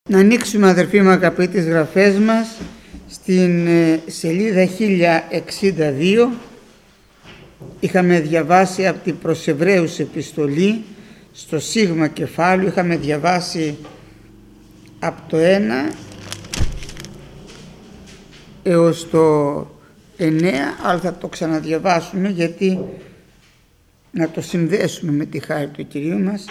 Να ανοίξουμε, αδερφοί μου αγαπητοί, τις γραφές μας στην σελίδα 1062. Είχαμε διαβάσει από την προς Εβραίους επιστολή στο σίγμα κεφάλαιο, είχαμε διαβάσει από το 1 έως το 9, αλλά θα το ξαναδιαβάσουμε γιατί να το συνδέσουμε με τη χάρη του Κυρίου μας.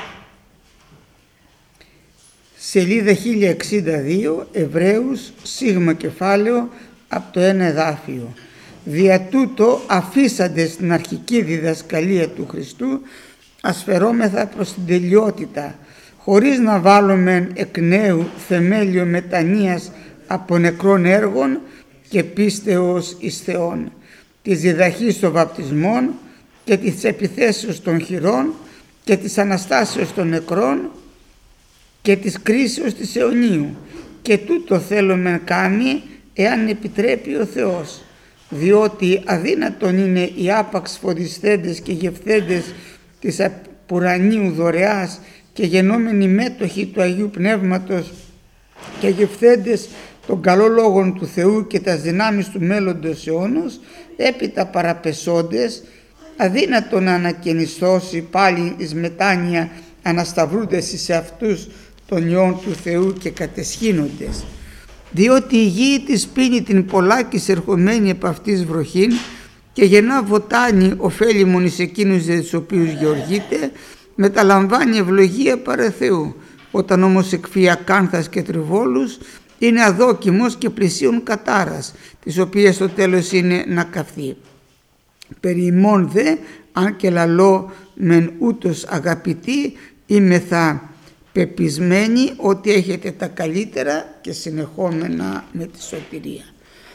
Σελίδα 1062, Εβραίους, σίγμα κεφάλαιο, από το 1 εδάφιο. Δια τούτο αφήσαντε στην αρχική διδασκαλία του Χριστού, ασφερόμεθα προς την τελειότητα, χωρίς να βάλουμε εκ νέου θεμέλιο μετανοίας από νεκρών έργων και πίστεως εις Θεόν, της διδαχής των βαπτισμών και της επιθέσεως των χειρών και της αναστάσεως των νεκρών και της κρίσεως της αιωνίου, και τούτο θέλουμε κάνει εάν επιτρέπει ο Θεός, διότι αδύνατον είναι οι άπαξ φωτισθέντες και γευθέντες της απουρανίου δωρεάς και γενόμενοι μέτοχοι του Αγίου Πνεύματος και γευθέντες των καλών λόγων του Θεού και τας δυνάμεις του μέλλοντος αιώνος, έπειτα παραπεσόντες, αδύνατον να ανακαινιστώσει πάλι εις μετάνοια ανασταυρούντες εις αυτούς των ιών του Θεού και κατεσχύνοντες. Διότι η γη της πίνει την πολλάκις ερχομένη επ' αυτής βροχήν και γεννά βοτάνι ωφέλιμον εις εκείνους για τους οποίους γεωργείται, μεταλαμβάνει ευλογία παρά Θεού. Όταν όμως εκφύει ακάνθας και τριβόλους, είναι αδόκιμος και πλησίων κατάρας, τις οποίες το τέλος είναι να καυθεί. Περί ημών δε, αν και λαλώ μεν ούτως αγαπητοί, είμεθα πεπισμένοι ότι έχετε τα καλύτερα και συνεχόμενα με τη σωτηρία.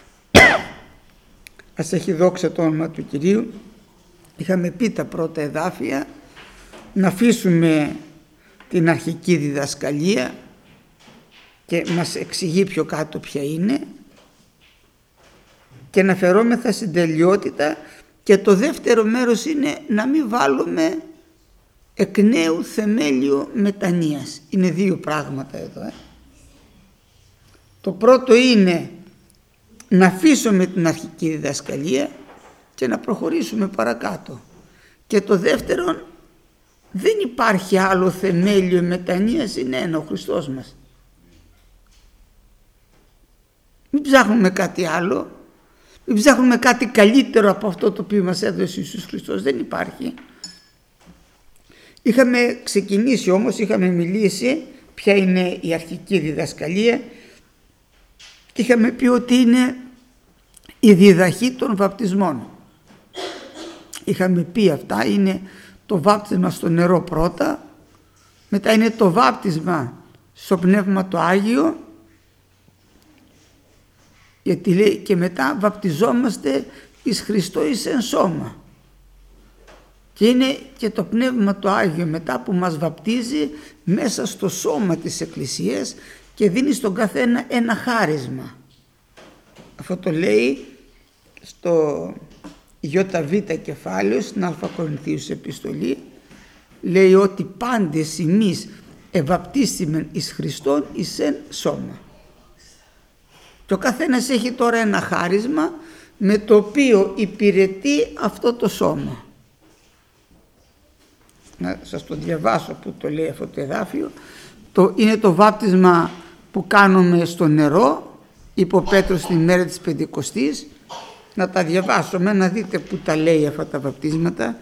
Ας έχει δόξα το όνομα του Κυρίου. Είχαμε πει τα πρώτα εδάφια, να αφήσουμε την αρχική διδασκαλία και μας εξηγεί πιο κάτω ποια είναι και να φερόμεθα στην τελειότητα, και το δεύτερο μέρος είναι να μην βάλουμε εκ νέου θεμέλιο μετανοίας. Είναι δύο πράγματα εδώ. Το πρώτο είναι να αφήσουμε την αρχική διδασκαλία και να προχωρήσουμε παρακάτω. Και το δεύτερο, δεν υπάρχει άλλο θεμέλιο μετανοίας, είναι ένα, ο Χριστός μας. Μην ψάχνουμε κάτι άλλο, μην ψάχνουμε κάτι καλύτερο από αυτό το οποίο μας έδωσε ο Ιησούς Χριστός, δεν υπάρχει. Είχαμε ξεκινήσει όμως, είχαμε μιλήσει ποια είναι η αρχική διδασκαλία και είχαμε πει ότι είναι η διδαχή των βαπτισμών. Είχαμε πει αυτά, είναι το βάπτισμα στο νερό πρώτα, μετά είναι το βάπτισμα στο Πνεύμα το Άγιο, γιατί λέει και μετά βαπτιζόμαστε εις Χριστό εις εν σώμα. Και είναι και το Πνεύμα το Άγιο μετά που μας βαπτίζει μέσα στο σώμα της Εκκλησίας και δίνει στον καθένα ένα χάρισμα. Αυτό το λέει στο ΙΒ κεφάλαιο, στην Α Κορινθίους επιστολή, λέει ότι πάντες εμείς ευαπτίστημεν εις Χριστόν εις εν σώμα. Και ο καθένας έχει τώρα ένα χάρισμα με το οποίο υπηρετεί αυτό το σώμα. Να σας το διαβάσω που το λέει αυτό το εδάφιο. Είναι το βάπτισμα που κάνουμε στο νερό, είπε ο Πέτρος την ημέρα της Πεντηκοστής. Να τα διαβάσουμε, να δείτε που τα λέει αυτά τα βαπτίσματα.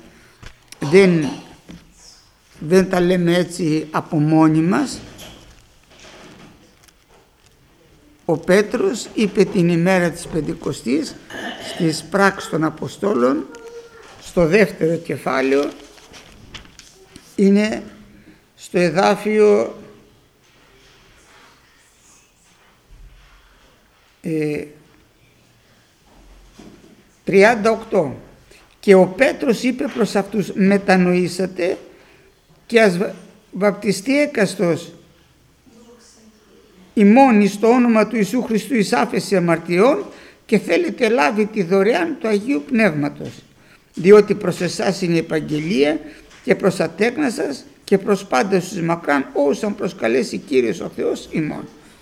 Δεν τα λέμε έτσι από μόνοι μας. Ο Πέτρος είπε την ημέρα της Πεντηκοστής στις πράξεις των Αποστόλων, στο δεύτερο κεφάλαιο, είναι στο εδάφιο 38. Και ο Πέτρος είπε προς αυτούς, μετανοήσατε και ας βαπτιστεί έκαστος ημών στο όνομα του Ιησού Χριστού εις άφεση αμαρτιών και θέλετε λάβει τη δωρεάν του Αγίου Πνεύματος, διότι προς εσάς είναι η επαγγελία και προς τα τέκνα σας και προς πάντα στους μακράν όσους αν προσκαλέσει Κύριος ο Θεός ημών.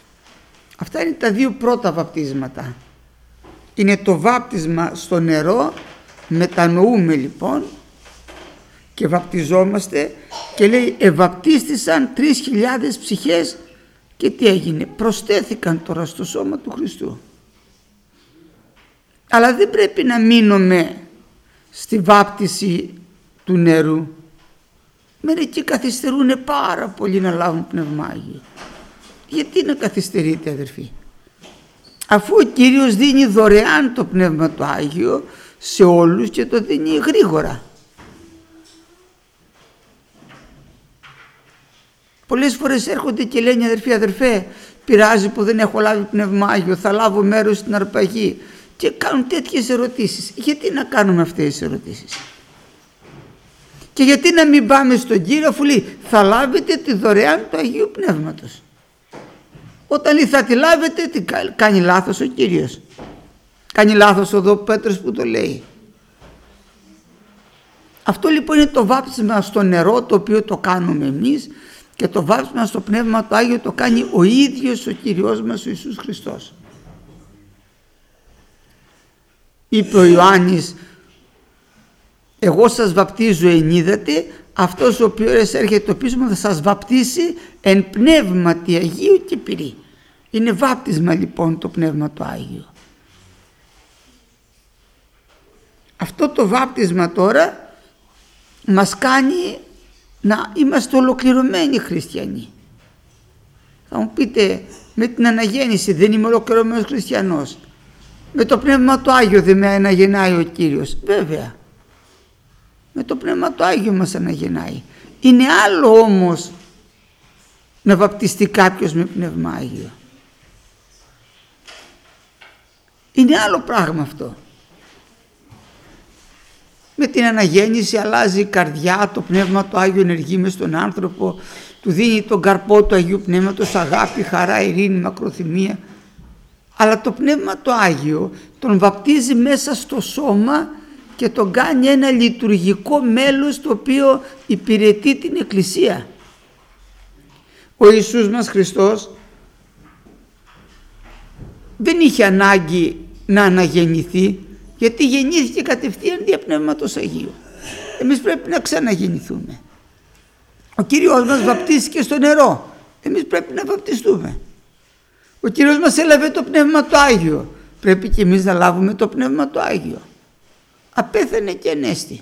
Αυτά είναι τα δύο πρώτα βαπτίσματα. Είναι το βάπτισμα στο νερό, μετανοούμε λοιπόν και βαπτιζόμαστε και λέει ευαπτίστησαν 3.000 ψυχές και τι έγινε? Προστέθηκαν τώρα στο σώμα του Χριστού. Αλλά δεν πρέπει να μείνουμε στη βάπτιση του νερού. Μερικοί καθυστερούν πάρα πολύ να λάβουν Πνεύμα Άγιο. Γιατί να καθυστερείτε αδερφοί? Αφού ο Κύριος δίνει δωρεάν το Πνεύμα το Άγιο σε όλους και το δίνει γρήγορα. Πολλές φορές έρχονται και λένε αδερφέ, πειράζει που δεν έχω λάβει Πνεύμα Άγιο, θα λάβω μέρος στην αρπαγή, και κάνουν τέτοιες ερωτήσεις. Γιατί να κάνουμε αυτές τις ερωτήσεις? Και γιατί να μην πάμε στον Κύριο αφού λέει θα λάβετε τη δωρεάν του Αγίου Πνεύματος? Όταν λέει θα τη λάβετε, τι κάνει λάθος ο Κύριος? Κάνει λάθος εδώ ο Πέτρος που το λέει? Αυτό λοιπόν είναι το βάπτισμα στο νερό, το οποίο το κάνουμε εμείς, και το βάπτισμα στο Πνεύμα το Άγιο το κάνει ο ίδιος ο Κύριος μας ο Ιησούς Χριστός. Είπε ο Ιωάννης, εγώ σας βαπτίζω εν είδατε, αυτός ο οποίος έρχεται πίσω μου θα σας βαπτίσει εν πνεύματι Αγίου και πυρί. Είναι βάπτισμα λοιπόν το Πνεύμα το Άγιο. Αυτό το βάπτισμα τώρα μας κάνει να είμαστε ολοκληρωμένοι χριστιανοί. Θα μου πείτε, με την αναγέννηση δεν είμαι ολοκληρωμένος χριστιανός? Με το Πνεύμα το Άγιο δεν με αναγεννάει ο Κύριος? Βέβαια, με το Πνεύμα το Άγιο μας αναγεννάει. Είναι άλλο όμως να βαπτιστεί κάποιος με Πνεύμα Άγιο. Είναι άλλο πράγμα αυτό. Με την αναγέννηση αλλάζει η καρδιά, το Πνεύμα το Άγιο ενεργεί μες στον άνθρωπο, του δίνει τον καρπό του Αγίου Πνεύματος, αγάπη, χαρά, ειρήνη, μακροθυμία. Αλλά το Πνεύμα το Άγιο τον βαπτίζει μέσα στο σώμα και τον κάνει ένα λειτουργικό μέλος το οποίο υπηρετεί την Εκκλησία. Ο Ιησούς μας Χριστός δεν είχε ανάγκη να αναγεννηθεί, γιατί γεννήθηκε κατευθείαν δια Πνεύματος Αγίου. Εμείς πρέπει να ξαναγεννηθούμε. Ο Κύριος μας βαπτίστηκε στο νερό, εμείς πρέπει να βαπτιστούμε. Ο Κύριος μας έλαβε το Πνεύμα το Άγιο, πρέπει και εμείς να λάβουμε το Πνεύμα το Άγιο. Απέθανε και ανέστη.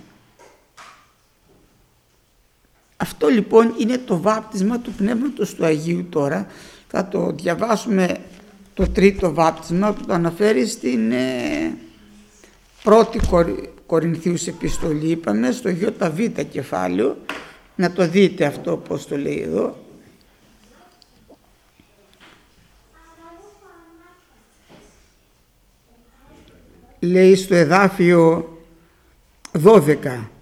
Αυτό λοιπόν είναι το βάπτισμα του Πνεύματος του Αγίου. Τώρα θα το διαβάσουμε το τρίτο βάπτισμα που το αναφέρει στην πρώτη Κορινθίους επιστολή, είπαμε, στο ΙΒ κεφάλαιο. Να το δείτε αυτό πώς το λέει εδώ. Λέει στο εδάφιο 12,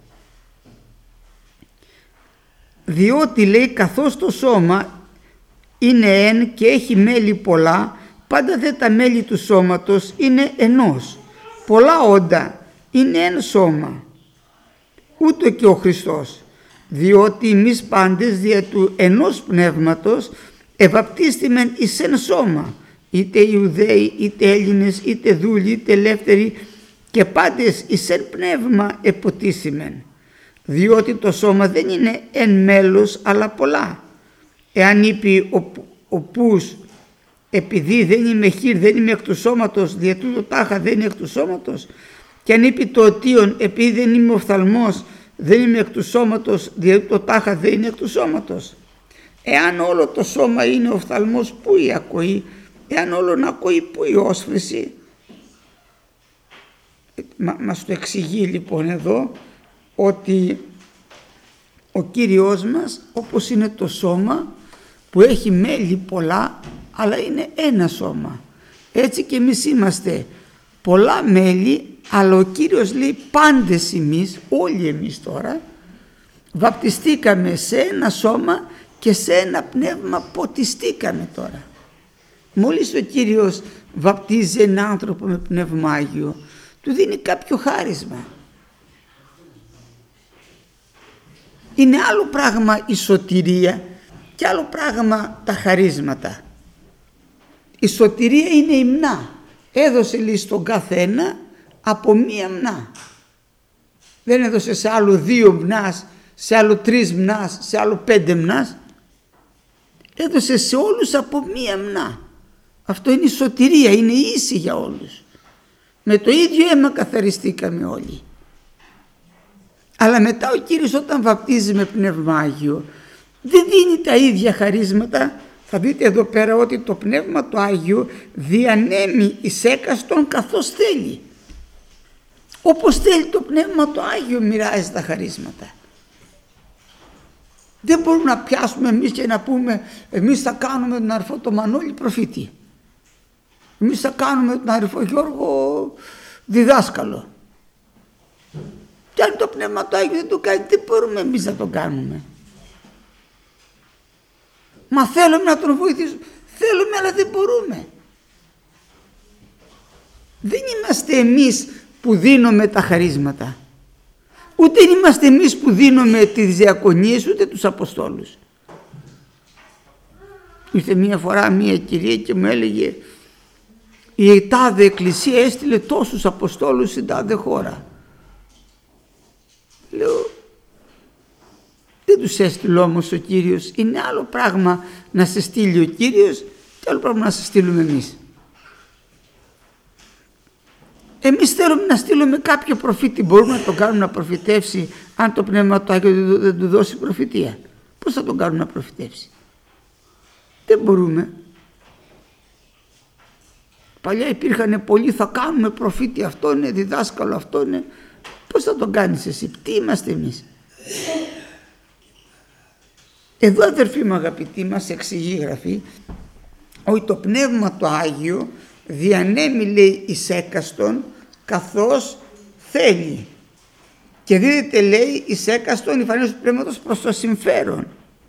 διότι λέει καθώς το σώμα είναι εν και έχει μέλη πολλά, πάντα δε τα μέλη του σώματος είναι ενός, πολλά όντα είναι εν σώμα, ούτω και ο Χριστός, διότι εμείς πάντες δια του ενός πνεύματος ευαπτίστημεν εις εν σώμα, είτε Ιουδαίοι, είτε Έλληνες, είτε δούλοι, είτε ελεύθεροι, και πάντες εις εν πνεύμα εποτίσιμεν, διότι το σώμα δεν είναι εν μέλος αλλά πολλά. Εάν είπε ο πούς, επειδή δεν είμαι χείρ, δεν είμαι εκ του σώματος, δια τούτο τάχα δεν είναι εκ του σώματος, και αν είπε το οτίον, επειδή δεν είμαι οφθαλμός, δεν είμαι εκ του σώματος, δια τούτο τάχα δεν είναι εκ του σώματος. Εάν όλο το σώμα είναι οφθαλμός, πού η ακοή? Εάν όλον ακοή, πού η όσφρηση? Μας το εξηγεί λοιπόν εδώ ότι ο Κύριος μας, όπως είναι το σώμα που έχει μέλη πολλά αλλά είναι ένα σώμα, έτσι και εμείς είμαστε πολλά μέλη, αλλά ο Κύριος λέει πάντες εμείς, όλοι εμείς τώρα βαπτιστήκαμε σε ένα σώμα και σε ένα πνεύμα ποτιστήκαμε τώρα. Μόλις ο Κύριος βαπτίζει έναν άνθρωπο με Πνεύμα Άγιο, του δίνει κάποιο χάρισμα. Είναι άλλο πράγμα η σωτηρία και άλλο πράγμα τα χαρίσματα. Η σωτηρία είναι η μνά. Έδωσε λέει στον καθένα από μία μνά. Δεν έδωσε σε άλλο 2 μνάς, σε άλλο 3 μνάς, σε άλλο 5 μνάς. Έδωσε σε όλους από μία μνά. Αυτό είναι η σωτηρία, είναι ίση για όλους. Με το ίδιο αίμα καθαριστήκαμε όλοι. Αλλά μετά ο Κύριος όταν βαπτίζει με Πνεύμα Άγιο δεν δίνει τα ίδια χαρίσματα. Θα δείτε εδώ πέρα ότι το Πνεύμα το Άγιο διανέμει εις έκαστον καθώς θέλει. Όπως θέλει το Πνεύμα το Άγιο μοιράζει τα χαρίσματα. Δεν μπορούμε να πιάσουμε εμείς και να πούμε εμείς θα κάνουμε τον αδερφό το Μανώλη προφήτη. Εμείς θα κάνουμε τον αδερφό Γιώργο διδάσκαλο. Και αν το Πνεύμα το Άγιο δεν το κάνει, τι μπορούμε εμείς να το κάνουμε? Μα θέλουμε να τον βοηθήσουμε. Θέλουμε, αλλά δεν μπορούμε. Δεν είμαστε εμείς που δίνουμε τα χαρίσματα. Ούτε είμαστε εμείς που δίνουμε τις διακονίες, ούτε τους Αποστόλους. Ήρθε μία φορά μία κυρία και μου έλεγε η τάδε εκκλησία έστειλε τόσους Αποστόλους στην τάδε χώρα. Λέω δεν τους έστειλε όμως ο Κύριος. Είναι άλλο πράγμα να σε στείλει ο Κύριος και άλλο πράγμα να σε στείλουμε εμείς. Εμείς θέλουμε να στείλουμε κάποιο προφήτη. Μπορούμε να τον κάνουμε να προφητεύσει αν το Πνεύμα του Άγιο δεν του δώσει προφητεία? Πώς θα τον κάνουμε να προφητεύσει? Δεν μπορούμε. Παλιά υπήρχαν πολλοί, θα κάνουμε προφήτη, αυτό είναι διδάσκαλο, αυτό είναι. Πώς θα τον κάνεις εσύ? Τι είμαστε εμείς? Εδώ αδερφοί μου αγαπητοί μας εξηγεί η Γραφή ότι το Πνεύμα το Άγιο διανέμει λέει εις έκαστον καθώς θέλει και δίδεται λέει εις έκαστον η φανέρωση του Πνεύματος προς το συμφέρον.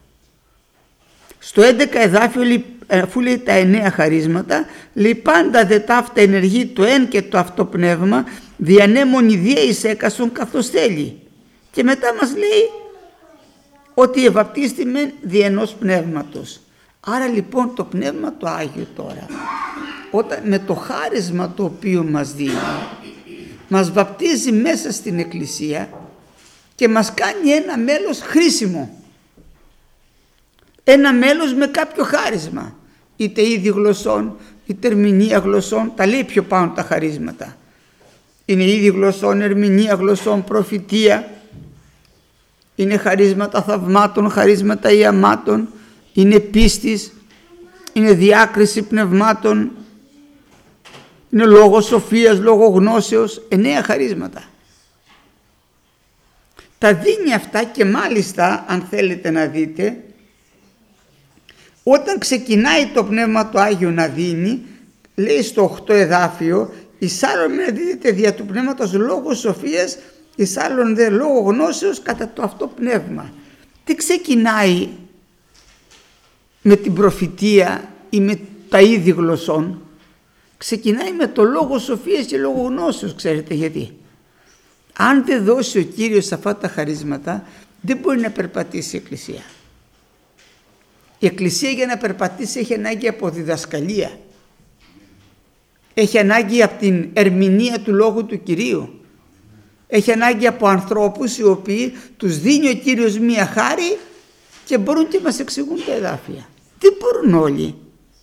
Στο 11 εδάφιο αφού λέει τα 9 χαρίσματα λέει πάντα δε ταύτα ενεργεί το εν και το αυτό πνεύμα διανέμον ιδία εις έκαστον καθώς θέλει και μετά μας λέει ότι ευαπτίστημεν δι' ενός πνεύματος. Άρα λοιπόν το Πνεύμα το Άγιο τώρα με το χάρισμα το οποίο μας δίνει μας βαπτίζει μέσα στην Εκκλησία και μας κάνει ένα μέλος χρήσιμο, ένα μέλος με κάποιο χάρισμα, είτε είδη γλωσσών είτε ερμηνεία γλωσσών. Τα λέει πιο πάνω τα χαρίσματα, είναι είδη γλωσσών, ερμηνεία γλωσσών, προφητεία, είναι χαρίσματα θαυμάτων, χαρίσματα ιαμάτων, είναι πίστης, είναι διάκριση πνευμάτων, είναι λόγο σοφίας, λόγο γνώσεως, 9 χαρίσματα. Τα δίνει αυτά και μάλιστα αν θέλετε να δείτε όταν ξεκινάει το Πνεύμα το Άγιο να δίνει, λέει στο 8 εδάφιο εις άλλον να δίδεται δια του Πνεύματος λόγο σοφίας, εις άλλον δε λόγο γνώσεως κατά το αυτό πνεύμα. Τι ξεκινάει με την προφητεία ή με τα είδη γλωσσών? Ξεκινάει με το λόγο σοφίας και λόγο γνώσεως. Ξέρετε γιατί? Αν δεν δώσει ο Κύριος αυτά τα χαρίσματα δεν μπορεί να περπατήσει η Εκκλησία. Η Εκκλησία για να περπατήσει έχει ανάγκη από διδασκαλία, έχει ανάγκη από την ερμηνεία του Λόγου του Κυρίου, έχει ανάγκη από ανθρώπους οι οποίοι τους δίνει ο Κύριος μία χάρη και μπορούν και μας εξηγούν τα εδάφια. Δεν μπορούν όλοι.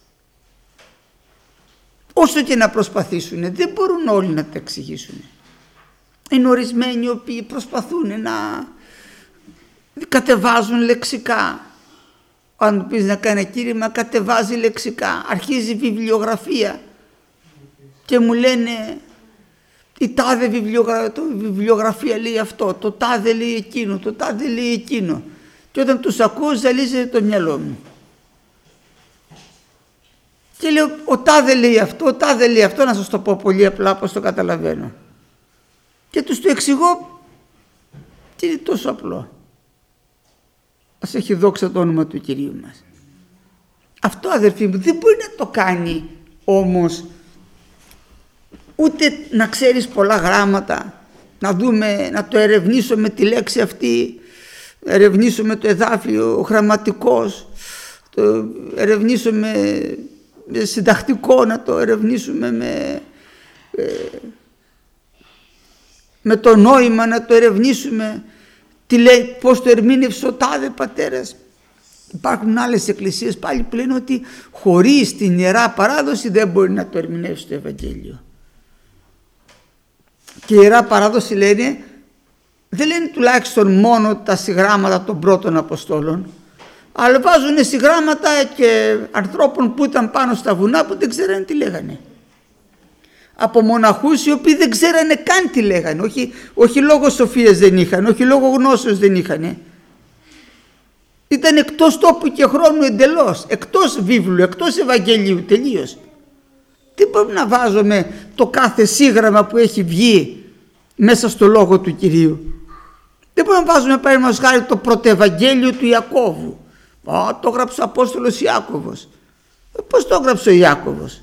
Όσο και να προσπαθήσουν δεν μπορούν όλοι να τα εξηγήσουν. Είναι ορισμένοι οι οποίοι προσπαθούν να κατεβάζουν λεξικά. Αν του πεις να κάνει κήρυγμα κατεβάζει λεξικά, αρχίζει βιβλιογραφία και μου λένε η τάδε βιβλιογραφία λέει αυτό, το τάδε λέει εκείνο, το τάδε λέει εκείνο και όταν τους ακούω ζαλίζεται το μυαλό μου. Και λέω ο τάδε λέει αυτό, ο τάδε λέει αυτό, να σας το πω πολύ απλά πως το καταλαβαίνω. Και τους το εξηγώ και είναι τόσο απλό. Ας έχει δόξα το όνομα του Κυρίου μας. Αυτό αδερφοί μου δεν μπορεί να το κάνει όμως ούτε να ξέρεις πολλά γράμματα, να δούμε, να το ερευνήσουμε τη λέξη αυτή, ερευνήσουμε το εδάφιο γραμματικός, το ερευνήσουμε συντακτικό να το ερευνήσουμε με το νόημα, να το ερευνήσουμε τι λέει, πώς το ερμήνευσε ο τάδε πατέρας. Υπάρχουν άλλες εκκλησίες πάλι που λένε ότι χωρίς την Ιερά Παράδοση δεν μπορεί να το ερμηνεύσει το Ευαγγέλιο. Και η Ιερά Παράδοση λένε, δεν λένε τουλάχιστον μόνο τα συγγράμματα των πρώτων Αποστόλων, αλλά βάζουν συγγράμματα και ανθρώπων που ήταν πάνω στα βουνά που δεν ξέρανε τι λέγανε. Από μοναχούς οι οποίοι δεν ξέρανε καν τι λέγανε, όχι λόγω σοφίας δεν είχαν, όχι λόγω γνώσεως δεν είχαν. Ήταν εκτός τόπου και χρόνου εντελώς, εκτός βίβλου, εκτός Ευαγγελίου τελείως. Τι μπορούμε να βάζουμε το κάθε σύγγραμμα που έχει βγει μέσα στο λόγο του Κυρίου. Δεν μπορούμε να βάζουμε παραδείγματος χάρη το πρωτοευαγγέλιο του Ιακώβου. Το έγραψε ο Απόστολος Ιάκωβος. Πώς το έγραψε ο Ιάκωβος?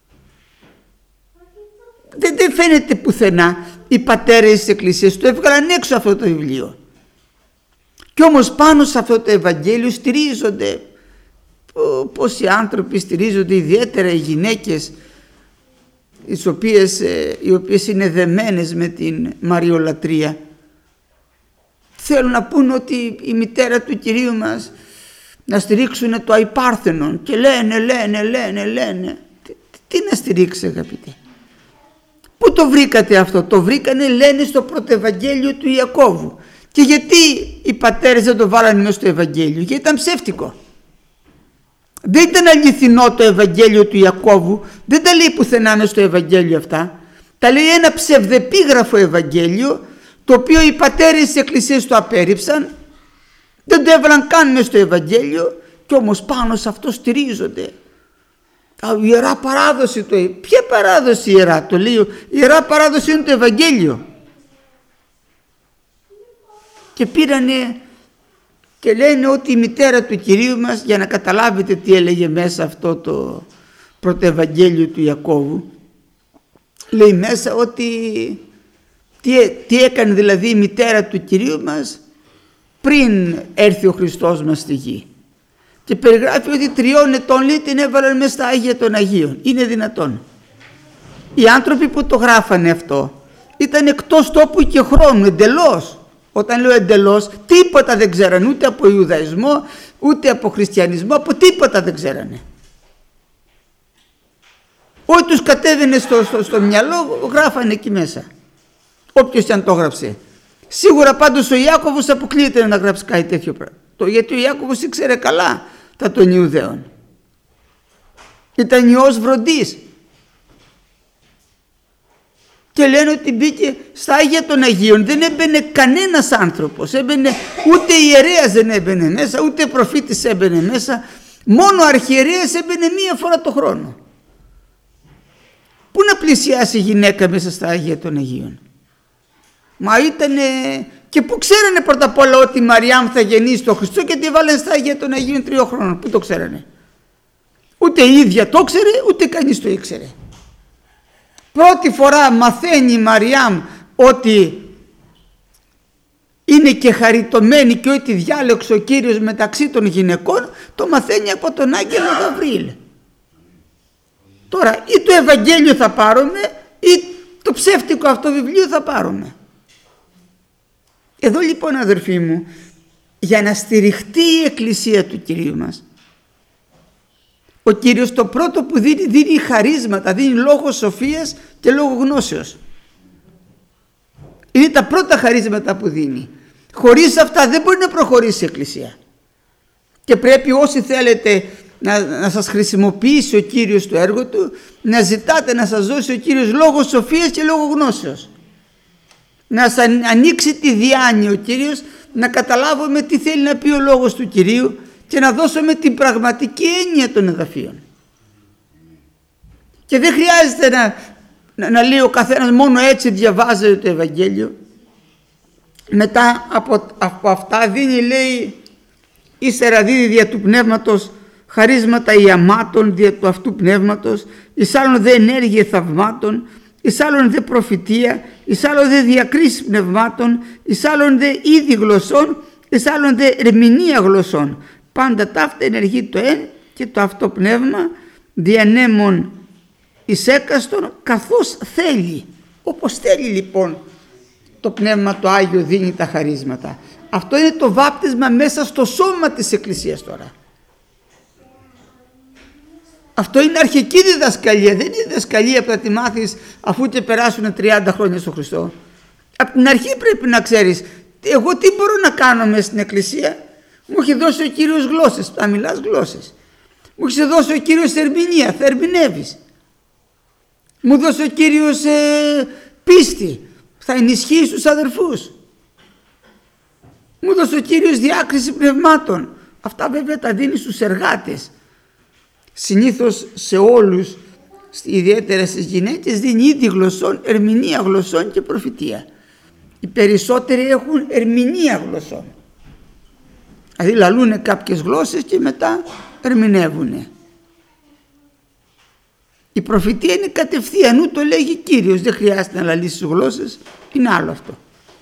Δεν φαίνεται πουθενά. Οι πατέρες της Εκκλησίας το έβγαλαν έξω αυτό το βιβλίο. Κι όμως πάνω σε αυτό το Ευαγγέλιο στηρίζονται πόσοι άνθρωποι στηρίζονται, ιδιαίτερα οι γυναίκες οι οποίες είναι δεμένες με την Μαριολατρία. Θέλουν να πούν ότι η μητέρα του Κυρίου μας, να στηρίξουν το αϊπάρθενον και λένε. Τι να στηρίξει, αγαπητέ? Πού το βρήκατε αυτό? Το βρήκανε, λένε, στο πρωτοευαγγέλιο του Ιακώβου. Και γιατί οι πατέρες δεν το βάλανε μέσα στο Ευαγγέλιο? Γιατί ήταν ψεύτικο. Δεν ήταν αληθινό το Ευαγγέλιο του Ιακώβου, δεν τα λέει πουθενά μέσα στο Ευαγγέλιο αυτά. Τα λέει ένα ψευδεπίγραφο Ευαγγέλιο, το οποίο οι πατέρες της Εκκλησίας το απέρριψαν, δεν το έβαλαν καν μέσα στο Ευαγγέλιο, και όμως πάνω σε αυτό στηρίζονται. Η Ιερά Παράδοση το είπε. Ποια παράδοση ιερά? Το λέει, η Ιερά Παράδοση είναι το Ευαγγέλιο. Και πήρανε και λένε ότι η μητέρα του Κυρίου μας, για να καταλάβετε τι έλεγε μέσα αυτό το πρωτοευαγγέλιο του Ιακώβου, λέει μέσα ότι τι έκανε δηλαδή η μητέρα του Κυρίου μας πριν έρθει ο Χριστός μας στη γη. Και περιγράφει ότι 3 ετών, λέει, την έβαλαν μέσα στα Άγια των Αγίων. Είναι δυνατόν? Οι άνθρωποι που το γράφανε αυτό ήταν εκτός τόπου και χρόνου, εντελώς. Όταν λέω εντελώς, τίποτα δεν ξέρανε, ούτε από Ιουδαϊσμό, ούτε από Χριστιανισμό, από τίποτα δεν ξέρανε. Ό,τι τους κατέβαινε στο μυαλό, γράφανε εκεί μέσα. Όποιος και αν το γράψε. Σίγουρα πάντως ο Ιάκωβος αποκλείεται να γράψει κάτι τέτοιο πράγμα. Γιατί ο Ιάκωβος ήξερε καλά τα των Ιουδαίων. Ήταν ιός βροντής. Και λένε ότι μπήκε στα Άγια των Αγίων, δεν έμπαινε κανένας άνθρωπος, ούτε ιερέας δεν έμπαινε μέσα, ούτε προφήτης έμπαινε μέσα, μόνο ο αρχιερέας έμπαινε 1 φορά το χρόνο. Πού να πλησιάσει η γυναίκα μέσα στα Άγια των Αγίων? Μα ήτανε... Και πού ξέρανε πρώτα απ' όλα ότι η Μαριάμ θα γεννήσει τον Χριστό και τη βάλανε στα Άγια των Αγίων 3 χρόνων? Πού το ξέρανε? Ούτε η ίδια το ξέρε, ούτε κανείς το ήξερε. Πρώτη φορά μαθαίνει η Μαριάμ ότι είναι και χαριτωμένη και ότι διάλεξε ο Κύριος μεταξύ των γυναικών, το μαθαίνει από τον Άγγελο Γαβρίλ. Τώρα ή το Ευαγγέλιο θα πάρουμε ή το ψεύτικο αυτό βιβλίο θα πάρουμε. Εδώ λοιπόν, αδερφοί μου, για να στηριχτεί η Εκκλησία του Κυρίου μας, ο Κύριος το πρώτο που δίνει χαρίσματα, δίνει λόγο σοφίας και λόγο γνώσεως. Είναι τα πρώτα χαρίσματα που δίνει. Χωρίς αυτά δεν μπορεί να προχωρήσει η Εκκλησία. Και πρέπει όσοι θέλετε να σας χρησιμοποιήσει ο Κύριος το έργο του, να ζητάτε να σας δώσει ο Κύριος λόγο σοφίας και λόγο γνώσεως. Να σας ανοίξει τη διάνοια ο Κύριος, να καταλάβουμε τι θέλει να πει ο λόγος του Κυρίου και να δώσουμε την πραγματική έννοια των εδαφείων. Και δεν χρειάζεται να λέει ο καθένας μόνο έτσι διαβάζεται το Ευαγγέλιο. Μετά από αυτά δίνει, λέει, ύστερα δίδει δια του πνεύματος χαρίσματα ιαμάτων δια του αυτού πνεύματος, εις άλλον δε ενέργεια θαυμάτων, εις άλλον δε προφητεία, εις άλλον δε διακρίσεις πνευμάτων, εις άλλον δε είδη γλωσσών, εις άλλον δε ερμηνεία γλωσσών. Πάντα ταύτα ενεργεί το εν και το αυτό πνεύμα, διανέμων εις έκαστον καθώς θέλει. Όπως θέλει λοιπόν το Πνεύμα το Άγιο δίνει τα χαρίσματα. Αυτό είναι το βάπτισμα μέσα στο σώμα της Εκκλησίας τώρα. Αυτό είναι αρχική διδασκαλία, δεν είναι διδασκαλία που θα τη μάθεις αφού και περάσουν 30 χρόνια στον Χριστό. Από την αρχή πρέπει να ξέρεις, εγώ τι μπορώ να κάνω μέσα στην Εκκλησία. Μου έχει δώσει ο Κύριος γλώσσες, θα μιλάς γλώσσες. Μου έχει δώσει ο Κύριος ερμηνεία, θα ερμηνεύεις. Μου δώσει ο Κύριος πίστη, θα ενισχύεις τους αδερφούς. Μου δώσει ο Κύριος διάκριση πνευμάτων. Αυτά βέβαια τα δίνει στους εργάτες. Συνήθως σε όλους, ιδιαίτερα στις γυναίκες, δίνει είδη γλωσσών, ερμηνεία γλωσσών και προφητεία. Οι περισσότεροι έχουν ερμηνεία γλωσσών. Δηλαδή λαλούνε κάποιες γλώσσες και μετά ερμηνεύουνε. Η προφητεία είναι κατευθείαν, ούτω λέγει Κύριος, δεν χρειάζεται να λαλήσεις γλώσσες, είναι άλλο αυτό.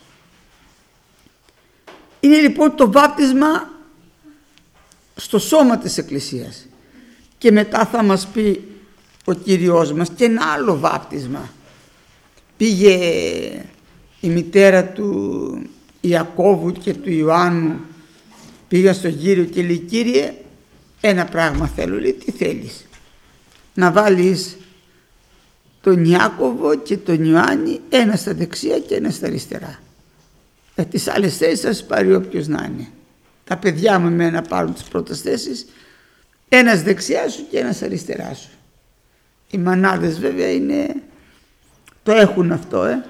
Είναι λοιπόν το βάπτισμα στο σώμα της Εκκλησίας. Και μετά θα μας πει ο Κύριος μας και ένα άλλο βάπτισμα. Πήγε η μητέρα του Ιακώβου και του Ιωάννου, πήγαν στον Κύριο και λέει, Κύριε, ένα πράγμα θέλω. Λέει, τι θέλεις? Να βάλεις τον Ιάκωβο και τον Ιωάννη, ένα στα δεξιά και ένα στα αριστερά. Τις άλλες θέσεις θα πάρει όποιος να είναι. Τα παιδιά μου εμένα πάρουν τις πρώτες θέσεις, ένας δεξιά σου και ένας αριστερά σου. Οι μανάδες βέβαια είναι, το έχουν αυτό,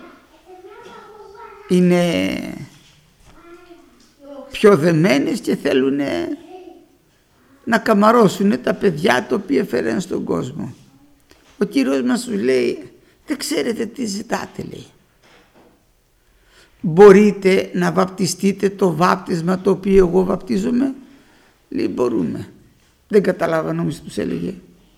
είναι πιο δεμένες και θέλουν να καμαρώσουν τα παιδιά τα οποία φέραν στον κόσμο. Ο Κύριος μας σου λέει, δεν ξέρετε τι ζητάτε, λέει. Μπορείτε να βαπτιστείτε το βάπτισμα το οποίο εγώ βαπτίζομαι? Λέει, μπορούμε. Δεν καταλάβα, νόμιζα τους έλεγε.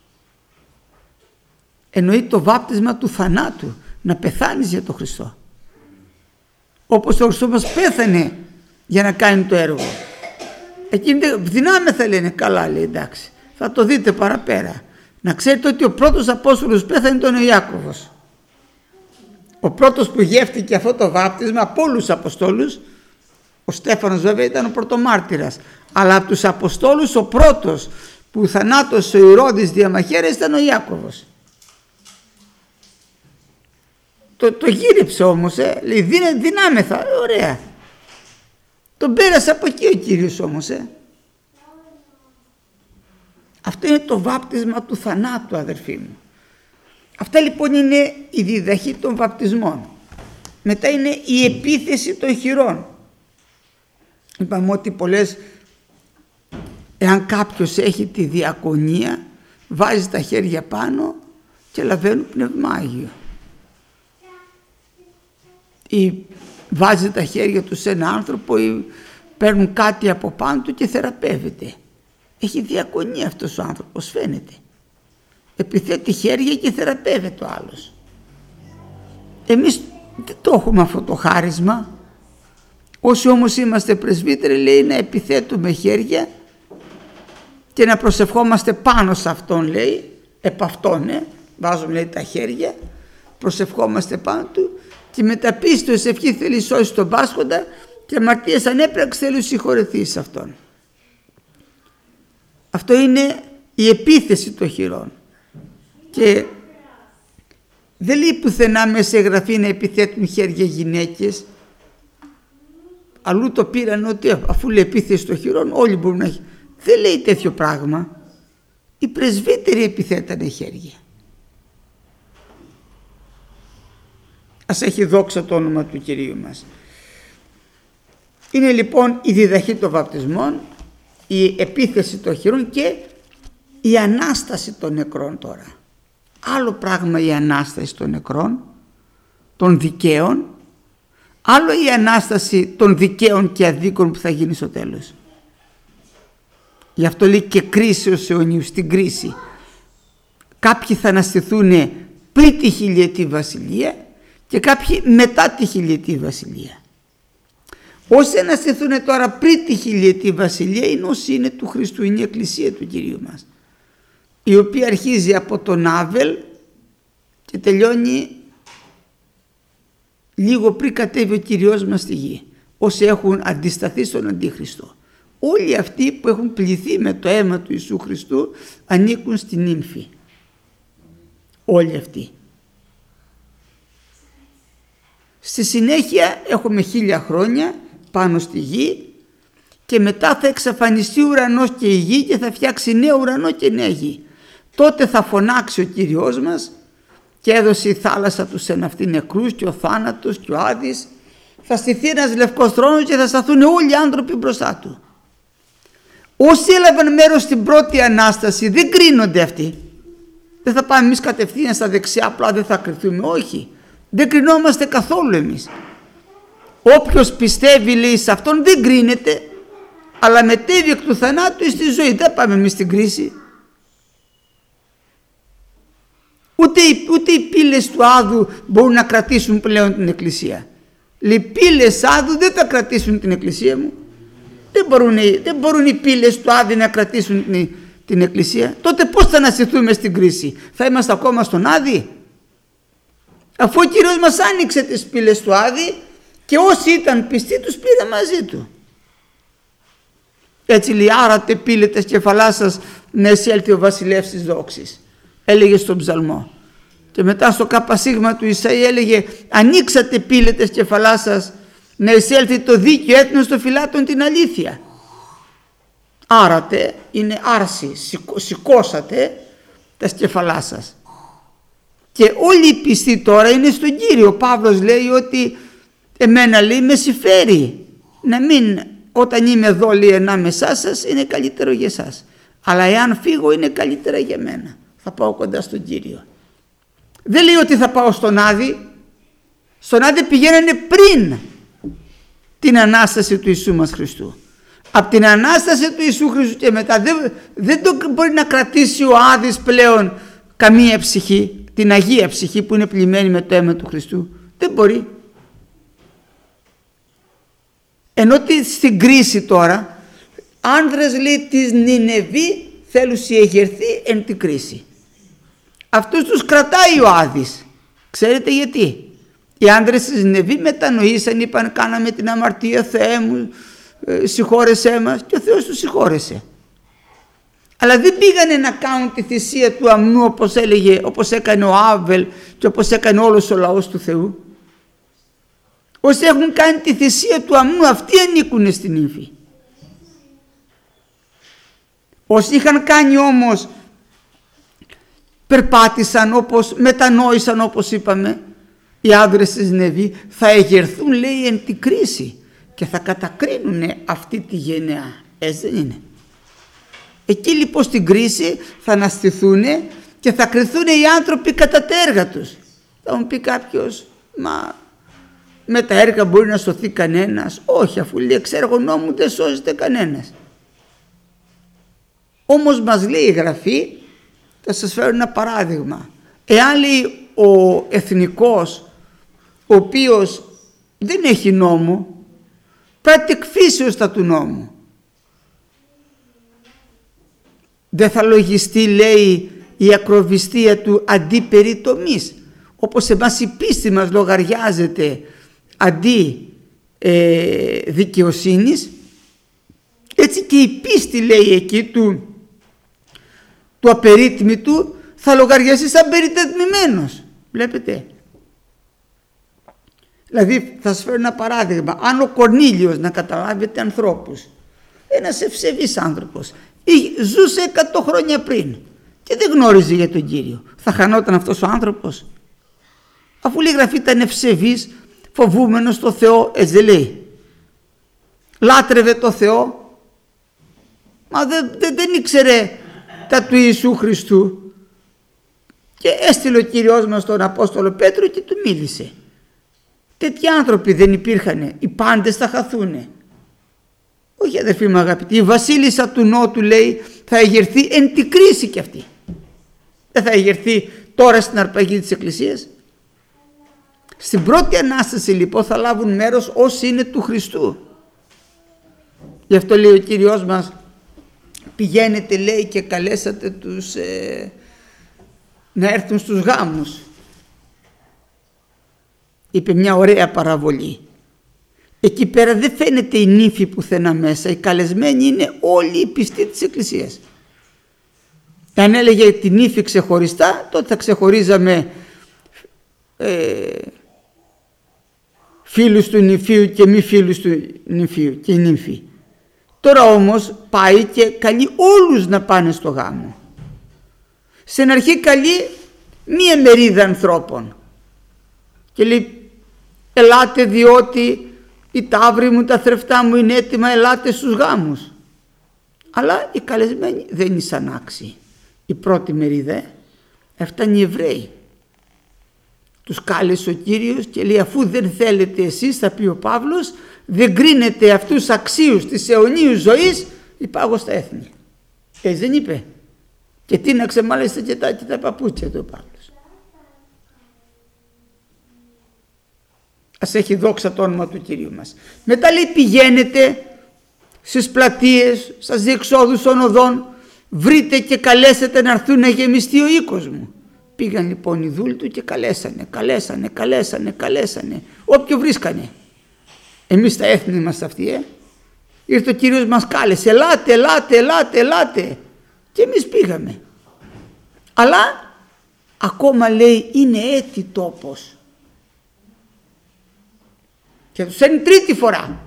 Εννοεί το βάπτισμα του θανάτου, να πεθάνεις για τον Χριστό. Όπως ο Χριστός μας πέθανε για να κάνει το έργο. Εκείνοι δυνάμεθα, λένε, καλά, λέει, εντάξει, θα το δείτε παραπέρα. Να ξέρετε ότι ο πρώτος Απόστολος πέθανε ήταν ο Ιάκωβος. Ο πρώτος που γεύτηκε αυτό το βάπτισμα από όλους τους Αποστόλους, ο Στέφανος βέβαια ήταν ο πρωτομάρτυρας, αλλά από τους Αποστόλους ο πρώτος που θανάτωσε ο Ηρώδης διαμαχαίρες ήταν ο Ιάκωβος. Το γύριψε όμως, λέει, δυνάμεθα, ωραία. Τον πέρασε από εκεί ο Κύριος όμως. Αυτό είναι το βάπτισμα του θανάτου, αδερφοί μου. Αυτά λοιπόν είναι η διδαχή των βαπτισμών. Μετά είναι η επίθεση των χειρών. Είπαμε ότι πολλές, εάν κάποιος έχει τη διακονία, βάζει τα χέρια πάνω και λαβαίνουν Πνεύμα Άγιο. Ή βάζει τα χέρια του σε έναν άνθρωπο ή παίρνουν κάτι από πάνω του και θεραπεύεται. Έχει διακονία αυτός ο άνθρωπος, φαίνεται. Επιθέτει χέρια και θεραπεύεται ο άλλος. Εμείς δεν το έχουμε αυτό το χάρισμα. Όσοι όμως είμαστε πρεσβύτεροι, λέει, να επιθέτουμε χέρια και να προσευχόμαστε πάνω σε αυτόν, λέει, επ' αυτόν, βάζουμε, λέει, τα χέρια, προσευχόμαστε πάνω του και με τα πίστος ευχή θέλει σώσει τον πάσχοντα και αμαρτίες ανέπραξ θέλει συγχωρεθεί σε αυτόν. Αυτό είναι η επίθεση των χειρών. Και δεν λέει πουθενά μέσα σε γραφή να επιθέτουν χέρια γυναίκες. Αλλού το πήραν ότι αφού λέει επίθεση των χειρών όλοι μπορούν να έχει. Δεν λέει τέτοιο πράγμα. Οι πρεσβύτεροι επιθέτανε χέρια. Ας έχει δόξα το όνομα του Κυρίου μας. Είναι λοιπόν η διδαχή των βαπτισμών, η επίθεση των χειρών και η Ανάσταση των νεκρών τώρα. Άλλο πράγμα η Ανάσταση των νεκρών, των δικαίων, άλλο η Ανάσταση των δικαίων και αδίκων που θα γίνει στο τέλος. Γι' αυτό λέει και κρίσεως αιωνίου, στην κρίση. Κάποιοι θα αναστηθούν πριν τη χιλιετή βασιλεία και κάποιοι μετά τη χιλιετή βασιλεία. Όσοι αναστηθούν τώρα πριν τη χιλιετή βασιλεία είναι όσοι είναι του Χριστού, είναι η Εκκλησία του Κυρίου μας. η οποία αρχίζει από τον Άβελ και τελειώνει λίγο πριν κατέβει ο Κυριός μας στη γη. Όσοι έχουν αντισταθεί στον Αντίχριστο. Όλοι αυτοί που έχουν πληθεί με το αίμα του Ιησού Χριστού ανήκουν στην ύμφη. Όλοι αυτοί. Στη συνέχεια έχουμε 1000 χρόνια πάνω στη γη και μετά θα εξαφανιστεί ο ουρανός και η γη και θα φτιάξει νέο ουρανό και νέα γη. Τότε θα φωνάξει ο Κύριος μας και έδωσε η θάλασσα τους σε αυτήν νεκρούς και ο θάνατος και ο Άδης. Θα στηθεί ένας λευκός θρόνος και θα σταθούν όλοι οι άνθρωποι μπροστά του. Όσοι έλαβαν μέρος στην πρώτη Ανάσταση δεν κρίνονται αυτοί. Δεν θα πάμε εμείς κατευθείαν στα δεξιά, απλά δεν θα κρυθούμε. Όχι, δεν κρινόμαστε καθόλου εμείς. Όποιος πιστεύει, λέει, σε αυτόν δεν κρίνεται, αλλά μετέβει εκ του θανάτου στη ζωή. Δεν πάμε εμείς στην κρίση. Ούτε οι πύλες του Άδου μπορούν να κρατήσουν πλέον την Εκκλησία. Οι πύλες Άδου δεν θα κρατήσουν την Εκκλησία μου. Δεν μπορούν οι πύλες του Άδη να κρατήσουν την Εκκλησία. Τότε πώς θα ανασυρθούμε στην κρίση? Θα είμαστε ακόμα στον Άδη? Αφού ο Κύριος μας άνοιξε τις πύλες του Άδη και όσοι ήταν πιστοί τους πήρε μαζί του. Έτσι λέει, άρατε πύλετες κεφαλά σας να εισέλθει ο βασιλεύς της δόξης, έλεγε στον ψαλμό. Και μετά στο ΚΣ του Ισαΐ έλεγε, ανοίξατε πύλετες κεφαλά σας να εισέλθει το δίκαιο έθνος των φυλάτων την αλήθεια. Άρατε είναι άρση, σηκώσατε τα σκεφαλά σας. Και όλοι οι πιστοί τώρα είναι στον Κύριο. Ο Παύλος λέει ότι εμένα, λέει, με συμφέρει να μην, όταν είμαι εδώ, λέει, ανάμεσά σας, είναι καλύτερο για εσάς. Αλλά εάν φύγω είναι καλύτερα για μένα. Θα πάω κοντά στον Κύριο. Δεν λέει ότι θα πάω στον Άδη. Στον Άδη πηγαίνανε πριν την Ανάσταση του Ιησού μας Χριστού. Από την Ανάσταση του Ιησού Χριστού και μετά δεν το μπορεί να κρατήσει ο Άδης πλέον καμία ψυχή, την Αγία ψυχή που είναι πλημμένη με το αίμα του Χριστού. Δεν μπορεί. Ενώ στην κρίση τώρα, άνδρες, λέει, της Νινεβή θέλουσι εγερθεί εν την κρίση. Αυτούς τους κρατάει ο Άδης. Ξέρετε γιατί? Οι άνδρες της Νινεβή μετανοήσαν, είπαν, κάναμε την αμαρτία, Θεέ μου, συγχώρεσέ μας, και ο Θεός τους συγχώρεσε. Αλλά δεν πήγανε να κάνουν τη θυσία του αμνού όπως έκανε ο Άβελ και όπως έκανε όλος ο λαός του Θεού. Όσοι έχουν κάνει τη θυσία του αμνού, αυτοί ανήκουν στην ύμφη. Όσοι είχαν κάνει όμως, περπάτησαν, όπως μετανόησαν, όπως είπαμε, οι άνδρες της Νινεβή, θα εγερθούν, λέει, εν την κρίση και θα κατακρίνουν αυτή τη γενεά. Έτσι δεν είναι? Εκεί λοιπόν στην κρίση θα αναστηθούν και θα κριθούν οι άνθρωποι κατά τα έργα τους. Θα μου πει κάποιος, μα με τα έργα μπορεί να σωθεί κανένας? Όχι, αφού λέει εξ έργων νόμου δεν σώζεται κανένας. Όμως μας λέει η Γραφή, θα σας φέρω ένα παράδειγμα. Εάν, λέει, ο εθνικός, ο οποίος δεν έχει νόμο, πράττει εκ φύσεως τα του νόμου, δεν θα λογιστεί, λέει, η ακροβιστία του αντί περιτομής? Όπως εμάς η πίστη μας λογαριάζεται αντί δικαιοσύνης, έτσι και η πίστη, λέει, εκεί του απερίτμητου θα λογαριαστεί σαν περιτετμημένος. Βλέπετε? Δηλαδή θα σας φέρω ένα παράδειγμα. Αν ο Κορνήλιος, να καταλάβετε ανθρώπους, ένας ευσεβής άνθρωπος, ζούσε 100 χρόνια πριν και δεν γνώριζε για τον Κύριο, θα χανόταν αυτός ο άνθρωπος? Αφού λέει η Γραφή ήταν ευσεβής, φοβούμενος το Θεό, έτσι δεν λέει? Λάτρευε το Θεό, μα δεν ήξερε τα του Ιησού Χριστού, και έστειλε ο Κύριος μας τον Απόστολο Πέτρο και του μίλησε. Τέτοιοι άνθρωποι δεν υπήρχανε? Οι πάντες θα χαθούνε? Όχι, αδερφοί μου αγαπητοί, η βασίλισσα του Νότου, λέει, θα εγερθεί εν τη κρίση κι αυτή. Δεν θα εγερθεί τώρα στην αρπαγή της Εκκλησίας? Στην πρώτη Ανάσταση λοιπόν θα λάβουν μέρος όσοι είναι του Χριστού. Γι' αυτό λέει ο Κύριος μας, πηγαίνετε, λέει, και καλέσατε τους να έρθουν στους γάμους. Είπε μια ωραία παραβολή. Εκεί πέρα δεν φαίνεται η νύφη πουθενά μέσα. Οι καλεσμένοι είναι όλοι οι πιστοί της Εκκλησίας. Αν έλεγε την νύφη ξεχωριστά, τότε θα ξεχωρίζαμε φίλους του νηφίου και μη φίλους του νηφίου και η νύμφη. Τώρα όμως πάει και καλεί όλους να πάνε στο γάμο. Στην αρχή καλεί μία μερίδα ανθρώπων και λέει, ελάτε διότι οι ταύροι μου, τα θρεφτά μου είναι έτοιμα, ελάτε στους γάμους. Αλλά οι καλεσμένοι δεν ήσαν άξιοι. Η πρώτη μερίδα έφτανε οι Εβραίοι. Τους κάλεσε ο Κύριος και λέει, αφού δεν θέλετε εσείς, θα πει ο Παύλος, δεν κρίνετε αυτούς αξίους της αιωνίου ζωής, υπάγω στα έθνη. Έτσι δεν είπε? Και τίναξε μάλιστα και τα παπούτσια του ο Παύλος. Ας έχει δόξα το όνομα του Κυρίου μας. Μετά λέει, πηγαίνετε στις πλατείες, στις διεξόδους των οδών, βρείτε και καλέσετε να έρθουν να γεμιστεί ο οίκος μου. Πήγαν λοιπόν οι δούλοι του και καλέσανε, όποιο βρίσκανε. Εμείς τα έθνη είμαστε αυτοί, Ήρθε ο Κύριος, μας κάλεσε, ελάτε. Και εμείς πήγαμε. Αλλά ακόμα, λέει, είναι έτη τόπος. Και τους είναι τρίτη φορά.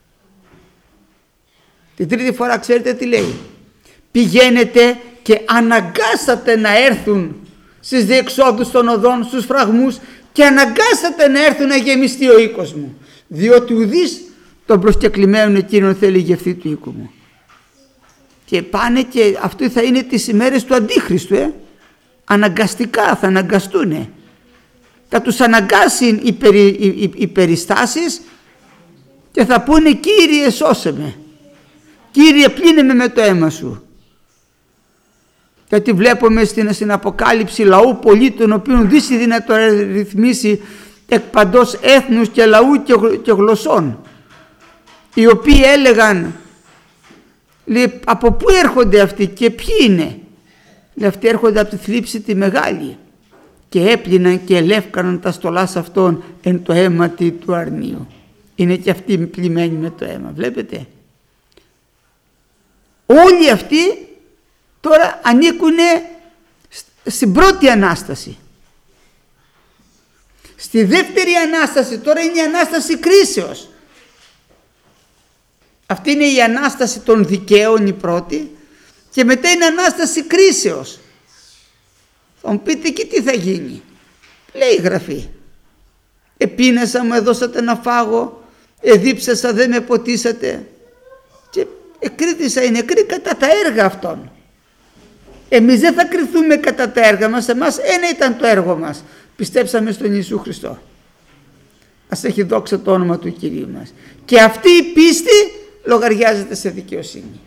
Την τρίτη φορά ξέρετε τι λέει? Πηγαίνετε και αναγκάσατε να έρθουν στις διεξόδους των οδών, στους φραγμούς, και αναγκάσατε να έρθουν να γεμιστεί ο οίκος μου. Διότι ουδής τον προσκεκλημένον εκείνον θέλει γευτεί του οίκου μου. Και πάνε και αυτό θα είναι τις ημέρες του Αντίχριστου. Αναγκαστικά θα αναγκαστούνε. Θα τους αναγκάσει οι περιστάσεις και θα πούνε, Κύριε σώσε με, Κύριε πλύνε με με το αίμα σου. Γιατί βλέπουμε στην Αποκάλυψη λαού πολύ, τον οποίον δύσιδη να το ρυθμίσει εκ παντός έθνους και λαού και γλωσσών, οι οποίοι έλεγαν, λέει, από πού έρχονται αυτοί και ποιοι είναι? Λέει, αυτοί έρχονται από τη θλίψη τη μεγάλη, και έπλυναν και ελεύκαναν τα στολάς αυτών εν το αίμα του αρνίου. Είναι και αυτοί πλημμένοι με το αίμα, βλέπετε. Όλοι αυτοί τώρα ανήκουν στην πρώτη Ανάσταση. Στη δεύτερη Ανάσταση τώρα είναι η Ανάσταση κρίσεως. Αυτή είναι η Ανάσταση των δικαίων η πρώτη, και μετά είναι Ανάσταση κρίσεως. Θα μου πείτε, και τι θα γίνει? Λέει η Γραφή, επίνασα, μου έδωσατε να φάγω, εδίψασα, δεν με ποτίσατε, και εκρίθησα οι νεκροί κατά τα έργα αυτών. Εμείς δεν θα κριθούμε κατά τα έργα μας, εμάς ένα ήταν το έργο μας, πιστέψαμε στον Ιησού Χριστό. Ας έχει δόξα το όνομα του Κυρίου μας. Και αυτή η πίστη λογαριάζεται σε δικαιοσύνη.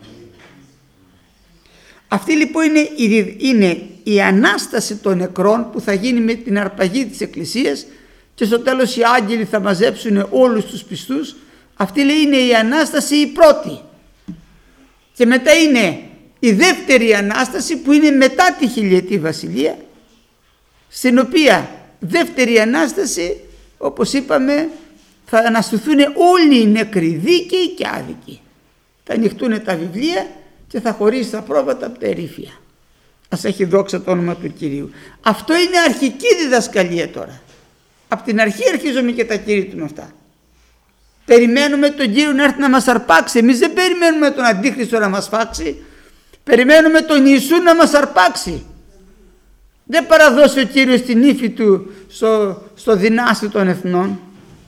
Αυτή λοιπόν είναι η Ανάσταση των νεκρών που θα γίνει με την αρπαγή της Εκκλησίας, και στο τέλος οι άγγελοι θα μαζέψουν όλους τους πιστούς. Αυτή, λέει, είναι η Ανάσταση η πρώτη. Και μετά είναι η δεύτερη Ανάσταση που είναι μετά τη χιλιετή βασιλεία, στην οποία δεύτερη Ανάσταση, όπως είπαμε, θα αναστηθούν όλοι οι νεκροί, δίκαιοι και άδικοι. Θα ανοιχτούν τα βιβλία και θα χωρίσει τα πρόβατα από τα ερήφια. Ας έχει δόξα το όνομα του Κυρίου. Αυτό είναι αρχική διδασκαλία τώρα. Από την αρχή αρχίζουμε και τα κηρύττουμε αυτά. Περιμένουμε τον Κύριο να έρθει να μας αρπάξει. Εμείς δεν περιμένουμε τον Αντίχριστο να μας φάξει. Περιμένουμε τον Ιησού να μας αρπάξει. Δεν παραδώσει ο Κύριος την ύφη του στο δυνάστη των εθνών.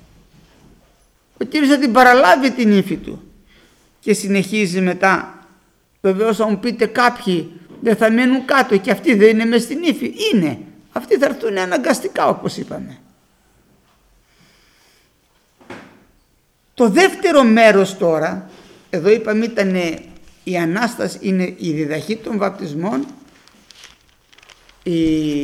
Ο Κύριος θα την παραλάβει την ύφη του. Και συνεχίζει μετά. Βεβαίως θα μου πείτε, κάποιοι δεν θα μένουν κάτω, και αυτοί δεν είναι μες στην ύφη? Είναι. Αυτοί θα έρθουν αναγκαστικά, όπως είπαμε. Το δεύτερο μέρος τώρα, εδώ είπαμε ήταν η Ανάσταση, είναι η διδαχή των βαπτισμών, η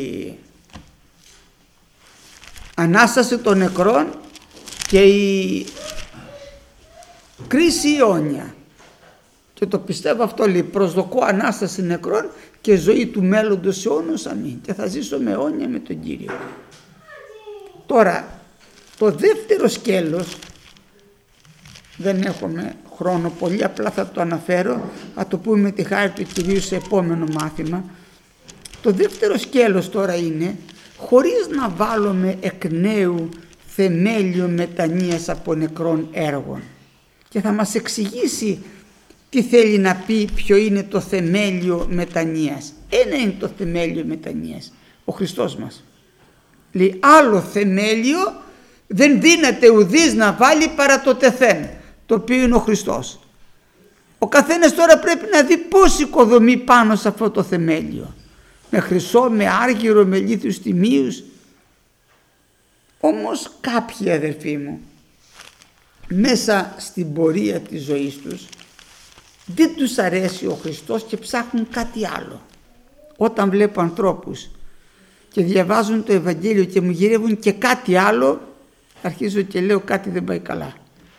Ανάσταση των νεκρών και η κρίση αιώνια. Και το πιστεύω αυτό, λέει, προσδοκώ Ανάσταση νεκρών και ζωή του μέλλοντος αιώνος, αμήν. Και θα ζήσω με αιώνια με τον Κύριο. Τώρα, το δεύτερο σκέλος, δεν έχουμε χρόνο πολύ, απλά θα το αναφέρω, θα το πούμε με τη χάρη του Κυρίου σε επόμενο μάθημα. Το δεύτερο σκέλος τώρα είναι, χωρίς να βάλουμε εκ νέου θεμέλιο μετανοίας από νεκρών έργων. Και θα μας εξηγήσει τι θέλει να πει, ποιο είναι το θεμέλιο μετανοίας. Ένα είναι το θεμέλιο μετανοίας, ο Χριστός μας. Λέει, άλλο θεμέλιο δεν δύναται ουδής να βάλει παρά το τεθέν, το οποίο είναι ο Χριστός. Ο καθένας τώρα πρέπει να δει πώς οικοδομεί πάνω σε αυτό το θεμέλιο. Με χρυσό, με άργυρο, με λίθους τιμίους. Όμως κάποιοι, αδελφοί μου, μέσα στην πορεία της ζωής τους δεν τους αρέσει ο Χριστός και ψάχνουν κάτι άλλο. Όταν βλέπω ανθρώπους και διαβάζουν το Ευαγγέλιο και μου γυρεύουν και κάτι άλλο, αρχίζω και λέω κάτι δεν πάει καλά.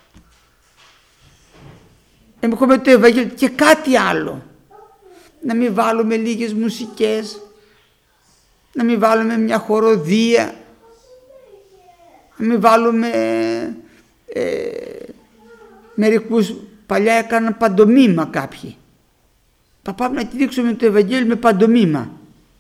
Έχουμε το Ευαγγέλιο και κάτι άλλο. Να μην βάλουμε λίγες μουσικές, να μην βάλουμε μια χοροδία, να μην βάλουμε μερικούς, παλιά έκαναν παντομήμα κάποιοι. Θα πάμε να κηρύξουμε το Ευαγγέλιο με παντομήμα.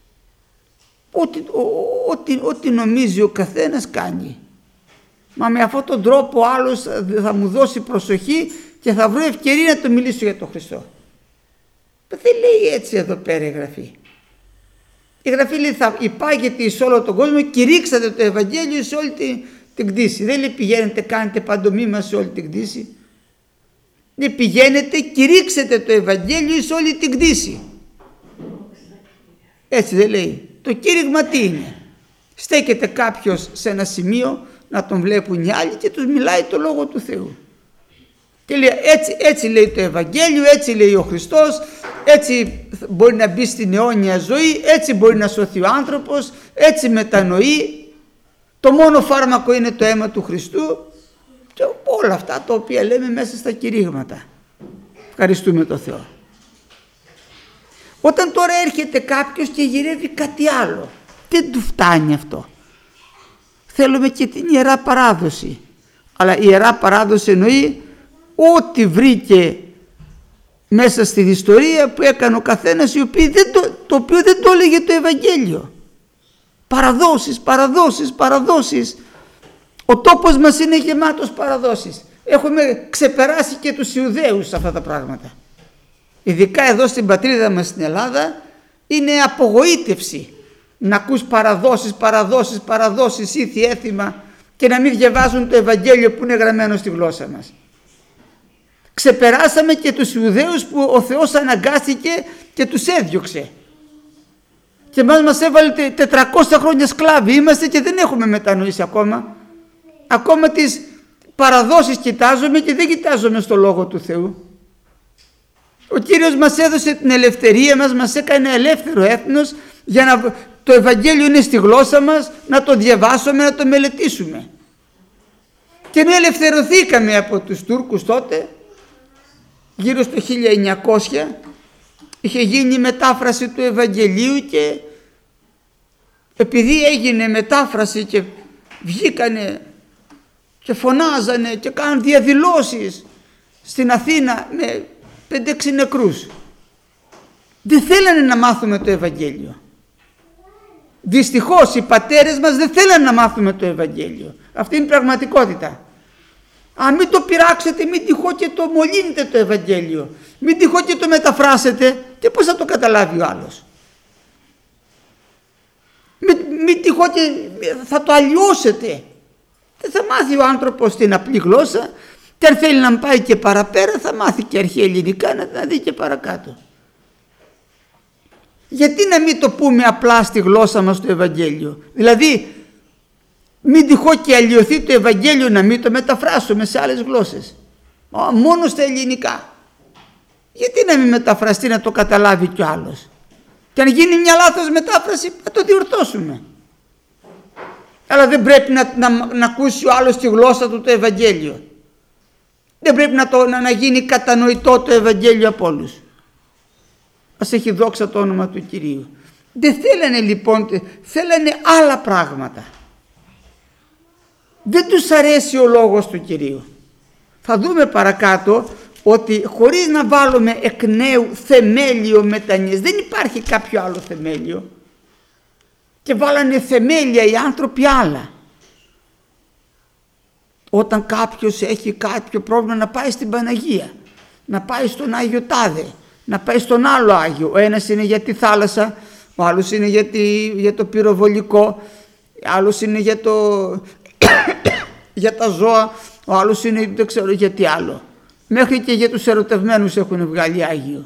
Ό,τι νομίζει ο καθένας κάνει. Μα με αυτόν τον τρόπο ο άλλος θα μου δώσει προσοχή και θα βρω ευκαιρία να το μιλήσω για τον Χριστό. Δεν λέει έτσι εδώ πέρα η Γραφή. Η Γραφή λέει θα υπάγεται σε όλο τον κόσμο, κηρύξατε το Ευαγγέλιο σε όλη την κτήση. Δεν λέει πηγαίνετε κάνετε παντομήμα σε όλη την κτήση. Λέει πηγαίνετε κηρύξετε το Ευαγγέλιο σε όλη την κτήση. Έτσι δεν λέει. Το κήρυγμα τι είναι? Στέκεται κάποιος σε ένα σημείο να τον βλέπουν οι άλλοι και τους μιλάει το Λόγο του Θεού. Και λέει, έτσι λέει το Ευαγγέλιο, έτσι λέει ο Χριστός, έτσι μπορεί να μπει στην αιώνια ζωή, έτσι μπορεί να σωθεί ο άνθρωπος, έτσι μετανοεί. Το μόνο φάρμακο είναι το αίμα του Χριστού και όλα αυτά τα οποία λέμε μέσα στα κηρύγματα. Ευχαριστούμε τον Θεό. Όταν τώρα έρχεται κάποιος και γυρεύει κάτι άλλο, δεν του φτάνει αυτό. Θέλουμε και την Ιερά Παράδοση. Αλλά η Ιερά Παράδοση εννοεί ό,τι βρήκε μέσα στην ιστορία που έκανε ο καθένας, το οποίο δεν το έλεγε το Ευαγγέλιο. Παραδόσεις. Ο τόπος μας είναι γεμάτος παραδόσεις. Έχουμε ξεπεράσει και τους Ιουδαίους σε αυτά τα πράγματα. Ειδικά εδώ στην πατρίδα μας στην Ελλάδα είναι απογοήτευση να ακούς παραδόσεις, ήθη έθιμα και να μην διαβάζουν το Ευαγγέλιο που είναι γραμμένο στη γλώσσα μας. Ξεπεράσαμε και τους Ιουδαίους που ο Θεός αναγκάστηκε και τους έδιωξε. Και μας έβαλε 400 χρόνια σκλάβοι είμαστε και δεν έχουμε μετανοήσει ακόμα. Ακόμα τις παραδόσεις κοιτάζομαι και δεν κοιτάζομαι στο Λόγο του Θεού. Ο Κύριος μας έδωσε την ελευθερία μας έκανε ελεύθερο έθνος για να το Ευαγγέλιο είναι στη γλώσσα μας, να το διαβάσουμε, να το μελετήσουμε. Και ενώ ελευθερωθήκαμε από τους Τούρκους τότε, γύρω στο 1900, είχε γίνει η μετάφραση του Ευαγγελίου και επειδή έγινε μετάφραση και βγήκανε και φωνάζανε και κάναν διαδηλώσεις στην Αθήνα με 5-6 νεκρούς. Δεν θέλανε να μάθουμε το Ευαγγέλιο. Δυστυχώς οι πατέρες μας δεν θέλανε να μάθουμε το Ευαγγέλιο. Αυτή είναι η πραγματικότητα. Αν μην το πειράξετε, μην τυχό και το μολύνετε το Ευαγγέλιο. Μην τυχό και το μεταφράσετε και πώς θα το καταλάβει ο άλλος. Μην τυχό και θα το αλλοιώσετε. Δεν θα μάθει ο άνθρωπος την απλή γλώσσα και αν θέλει να πάει και παραπέρα θα μάθει και αρχαία ελληνικά να δει και παρακάτω. Γιατί να μην το πούμε απλά στη γλώσσα μας το Ευαγγέλιο? Δηλαδή μην τυχό και αλλοιωθεί το Ευαγγέλιο να μην το μεταφράσουμε σε άλλες γλώσσες. Μόνο στα ελληνικά. Γιατί να μην μεταφραστεί να το καταλάβει κι ο άλλος? Και αν γίνει μια λάθος μετάφραση να το διορθώσουμε. Αλλά δεν πρέπει να ακούσει ο άλλος τη γλώσσα του το Ευαγγέλιο. Δεν πρέπει να γίνει κατανοητό το Ευαγγέλιο από όλους. Ας έχει δόξα το όνομα του Κυρίου. Δεν θέλανε λοιπόν, θέλανε άλλα πράγματα. Δεν τους αρέσει ο λόγος του Κυρίου. Θα δούμε παρακάτω ότι χωρίς να βάλουμε εκ νέου θεμέλιο μετανοίας, δεν υπάρχει κάποιο άλλο θεμέλιο, και βάλανε θεμέλια οι άνθρωποι άλλα. Όταν κάποιος έχει κάποιο πρόβλημα να πάει στην Παναγία, να πάει στον Άγιο Τάδε, να πάει στον άλλο Άγιο, ο ένας είναι για τη θάλασσα, ο άλλος είναι για το πυροβολικό, ο άλλος είναι για τα ζώα, ο άλλος είναι δεν ξέρω για τι άλλο. Μέχρι και για τους ερωτευμένους έχουν βγάλει Άγιο.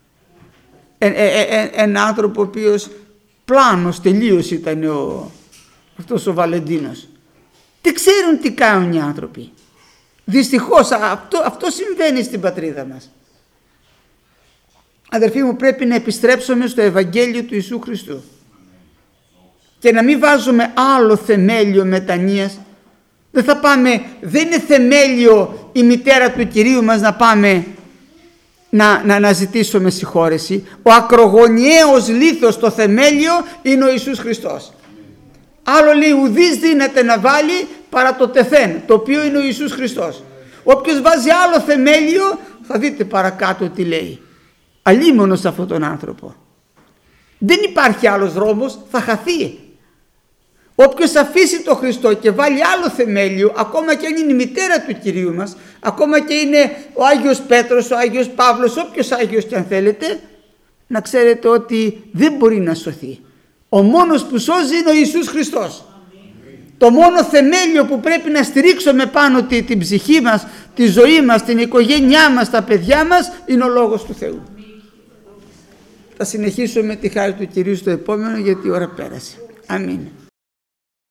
Ένα άνθρωπο ο οποίος πλάνος τελείως ήταν αυτός ο Βαλεντίνος. Δεν ξέρουν τι κάνουν οι άνθρωποι. Δυστυχώς αυτό συμβαίνει στην πατρίδα μας. Αδερφοί μου, πρέπει να επιστρέψουμε στο Ευαγγέλιο του Ιησού Χριστού και να μην βάζουμε άλλο θεμέλιο μετανοίας. Δεν είναι θεμέλιο η μητέρα του Κυρίου μας να πάμε να ζητήσουμε συγχώρεση. Ο ακρογωνιαίος λίθος, το θεμέλιο είναι ο Ιησούς Χριστός. Άλλο λέει ουδής δύναται να βάλει παρά το τεθέν, το οποίο είναι ο Ιησούς Χριστός. Όποιος βάζει άλλο θεμέλιο, θα δείτε παρακάτω τι λέει. Αλίμονος σε αυτόν τον άνθρωπο. Δεν υπάρχει άλλος δρόμος, θα χαθεί. Όποιος αφήσει τον Χριστό και βάλει άλλο θεμέλιο, ακόμα και αν είναι η μητέρα του Κυρίου μας, ακόμα και είναι ο Άγιος Πέτρος, ο Άγιος Παύλος, όποιος Άγιος και αν θέλετε, να ξέρετε ότι δεν μπορεί να σωθεί. Ο μόνος που σώζει είναι ο Ιησούς Χριστός. Το μόνο θεμέλιο που πρέπει να στηρίξουμε πάνω την ψυχή μας, τη ζωή μας, την οικογένειά μας, τα παιδιά μας, είναι ο Λόγος του Θεού. Θα συνεχίσουμε με τη χάρη του Κυρίου στο επόμενο, γιατί η ώρα πέρασε. Αμήν.